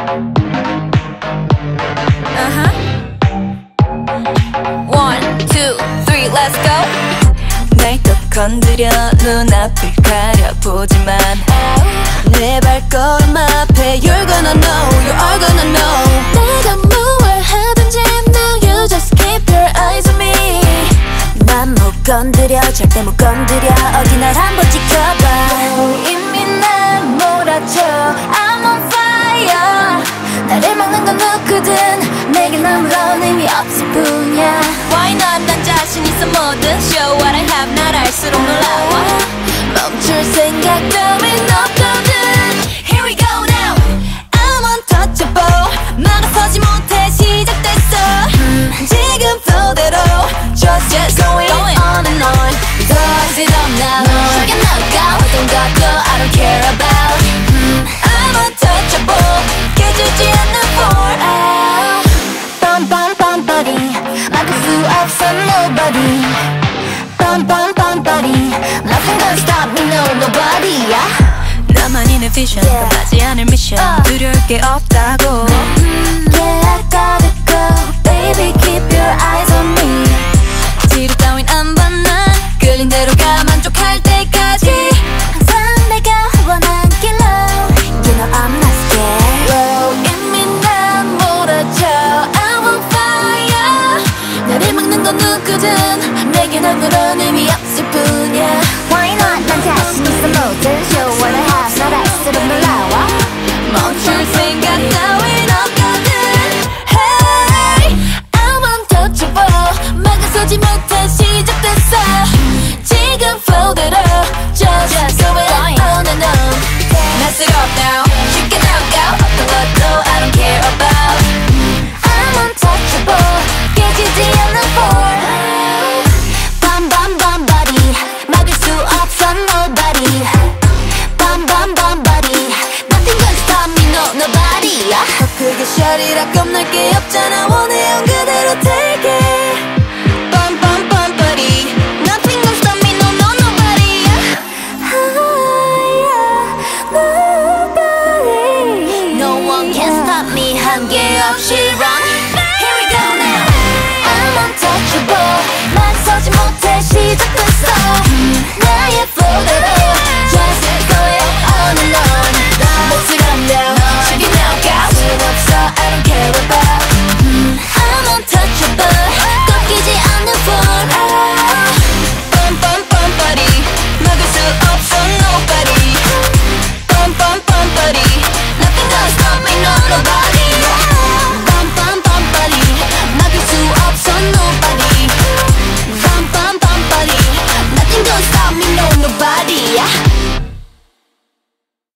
One, two, three, let's go. 날 또 건드려 눈앞을 가려보지만 내 발걸음 앞에 You're gonna know, you are gonna know. 내가 뭘 하든지 now you just keep your eyes on me. 난 못 건드려 절대 못 건드려 어디 날 한번 지켜봐. 이미 날 몰아쳐 I'm on fire. 나를 막는 건 누구든 내겐 아무런 의미 없을 뿐이야. Why not 난 자신 있어 뭐든 Show what I have 날 알수록 놀라워. 멈출 생각 따윈 없거든. Here we go now. I'm untouchable 막아서지 못해 시작됐어. 지금 flow대로 Just going on and on. Does it up now? Shake it now, 어떤 것도 I don't care about. I'm untouchable 깨지지 않는 for Bum bum bum body 막을 수 없어 nobody. Bum bum bum body Nothing gonna stop me no nobody. 나만이 내 vision 끝나지 않을 미션 두려울 게 없다고. Yeah I gotta go baby keep your eyes on me. 지루 따윈 안 봐 난 끌린 대로 가 만족할 때까지. 항상 내가 원한 길로 You know I'm not scared. Whoa, 이미 난 몰아쳐 I'm on fire. 나를 막는 건 누구든 내겐 아무런 의미 없을 뿐이야. Why not 난 자신 있어 모든 Show what I have 날 알수록 놀라워. 멈출 생각 따윈 없거든. Hey, I'm untouchable 막아서지 못해 시작됐어. 지금 flow대로 Just going on and on. Mess it up now, shake it out, go. 어떤 것도 I don't care about. I'm untouchable 깨지지 않는 force. Bum bum bum body 막을 수 없어 nobody. Bum bum bum body Nothing gonna stop me no nobody. 더 크게 샤리라 겁날 게 없잖아. 원해요 그대로 take it. Bum bum bum buddy. Nothing gonna stop me no no nobody. Nobody. No one can stop me 한계 없이